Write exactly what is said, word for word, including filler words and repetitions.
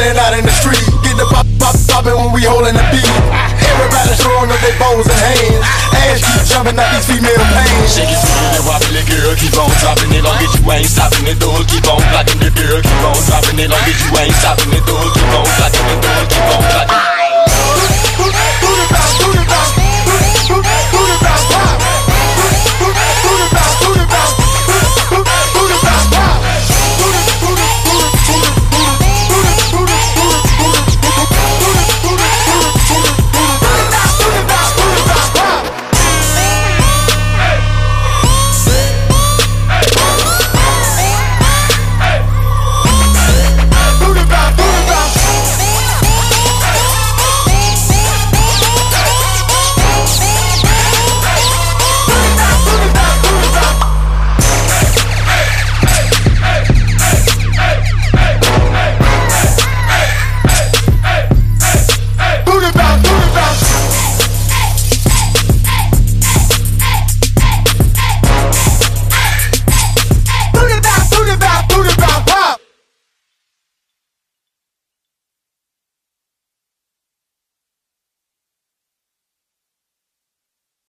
standing out in the street. Get the pop, pop, poppin' when we holding the beat. Everybody throwing up their bowls and hands. Ass keep jumping out these female pains. Shake it, swing it, wobbly, the girl keep on dropping it. Long as you ain't stopping it, though keep on blocking the girl keep on dropping it. Long as you ain't stopping it, though